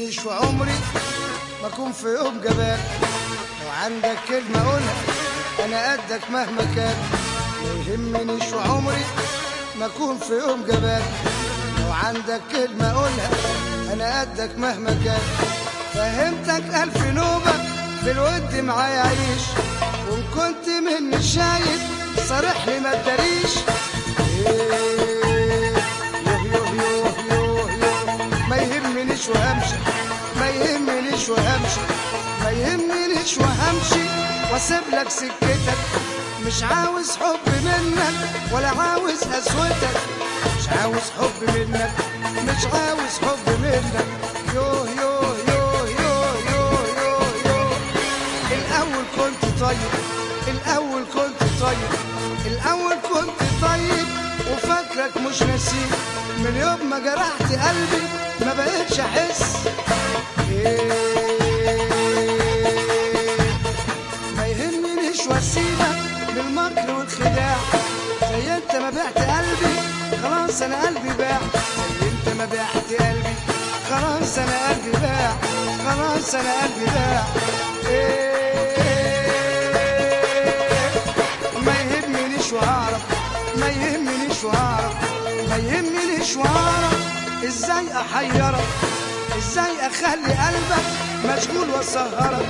يهمنيش وعمري ما اكون في يوم جبان. لو عندك كلمة قولها انا قدك مهما كان. ما يهمنيش وعمري ما اكون في يوم جبان. لو عندك كلمة قولها انا قدك مهما كان. فهمتك الف نوبة بالود معايا عيش، وان كنت مني شايف صارح لي ما تداريش. ما يهمنيش وهمشي، ما يهمنيش وهمشي، ما يهمنيش وهمشي واسيب لك سكتك. مش عاوز حب منك ولا عاوز قسوتك، مش عاوز حب منك، مش عاوز حب منك. يوه يوه يوه يوه يوه يوه يوه. الأول كنت طيب، الأول كنت طيب، الأول كنت طيب وفاكرك مش نسيب. من يوم ما جرحت قلبي ما بقيتش أحس. ما يهمنيش واسيبك بالمكر والخداع. زي انت ما بعت قلبي خلاص انا قلبي باع. زي انت ما بعت قلبي خلاص انا قلبي باع، خلاص انا قلبي باع. ما يهمنيش وهعرف، ما يهمنيش وهعرف، ما يهمنيش وهعرف ازاي احيرك، ازاي اخلي قلبك مشغول واسهرك.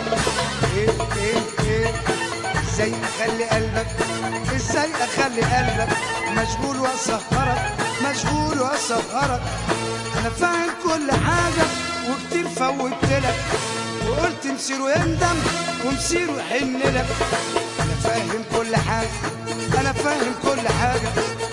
ازاي اخلي قلبك، ازاي اخلي قلبك مشغول واسهرك، مشغول واسهرك. انا فاهم كل حاجة وكتير فوتلك، وقلت مسيره يندم ومسيره يحن لك. انا فاهم كل حاجة، انا فاهم كل حاجة.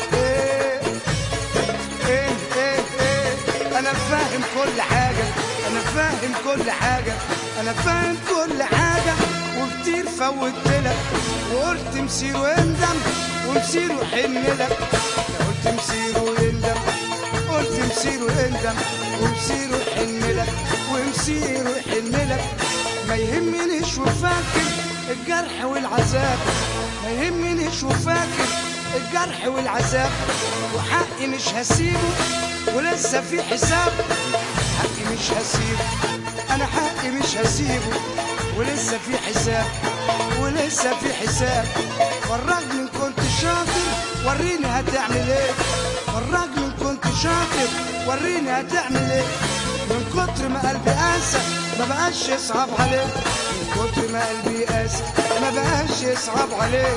انا فاهم كل حاجة، انا فاهم كل حاجة، انا فاهم كل حاجة وكتير فوتلك، وقلت مسيره يندم ومسيره يحن لك. قلت مسيره يندم، قلت مسيره يندم ومسيره يحن لك، ومسيره يحن لك. ما يهمنيش وفاكر الجرح والعذاب، ما يهمنيش وفاكر الجرح والعذاب. وحقي مش هسيبه ولسه في حساب، حقي مش هسيبه، انا حقي مش هسيبه ولسه في حساب، ولسه في حساب. فرجني ان كنت شاطر وريني هتعمل ايه، فرجني ان كنت شاطر وريني هتعمل ايه. من كتر ما قلبي قاسى ما بقاش يصعب عليه، من كتر ما قلبي قاسى ما بقاش يصعب عليه.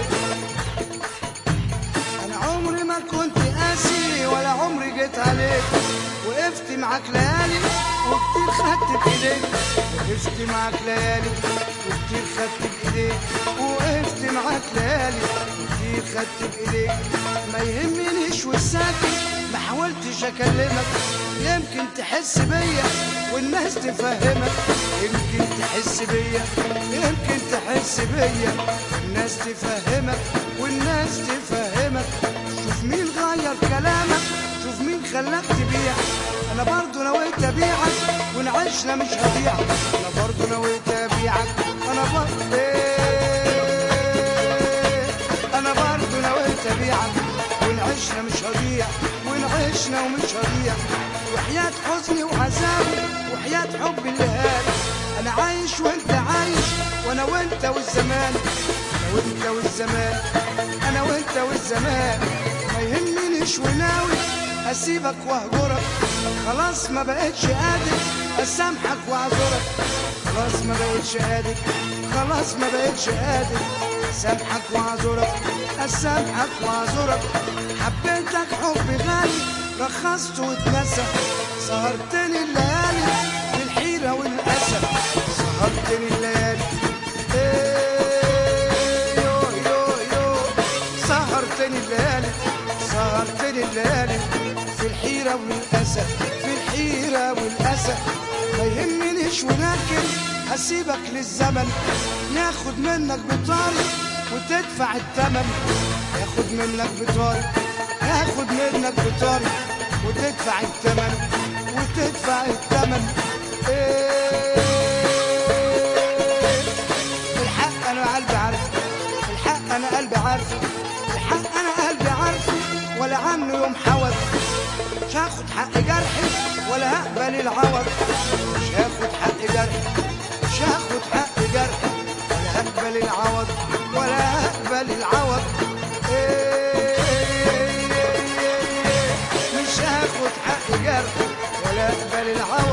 انا عمري ما كنت قاسي ولا عمري جيت عليك، وقفت معاك ليالي وكتير خدت بايديك، وقفت معاك ليالي وكتير خدت بايديك، وقفت معاك ليالي وكتير خدت بايديك. ما يهمنيش والساكت ما حاولتش اكلمك، يمكن تحس بيا والناس تفهمك، يمكن تحس بيا، يمكن تحس بيا والناس تفهمك، والناس تفهمك. شوف مين غير كلامك، شوف مين خلاك تبيع. انا برضو نويت ابيعك ونعيشنا مش هبيعك، انا برضو نويت ابيعك، انا برضو انا برضو نويت ابيعك ونعيشنا مش هبيع، ونعيشنا ومش هبيع. وحياة حزني وعذابي وحياة حبي اللي هان، انا عايش وانت عايش وانا وانت والزمان، انا وانت والزمان، انا وانت والزمان. ما يهمنيش وناوي اسيبك واهجرك، خلاص ما بقتش قادر اسامحك واعذرك، خلاص ما بقتش قادر، خلاص ما بقتش قادر اسامحك واعذرك، اسامحك واعذرك. حبيتك حب غالي رخصت واتنسى، سهرتني الليالي بالحيرة والأسى، سهرتني الليالي يو يو يو، سهرتني الليالي، سهرتني الليالي في الحيرة والأسى، في الحيرة والأسى. ما يهمنيش ولكن هسيبك للزمن ياخد منك بطاري وتدفع الثمن، ياخد منك بطاري، ياخد منك بطاري وتدفع الثمن، وتدفع الثمن. الحق انا قلبي عارفه، الحق انا قلبي عارفه، الحق انا قلبي عارفه ولا عنه يوم حوض. مش هاخد حق جرحي ولا هقبل العوض. مش هاخد حق جرحي، مش هاخد حق جرحي ولا هقبل العوض، ولا هقبل العوض. مش هاخد حق جرحي ولا هقبل العوض.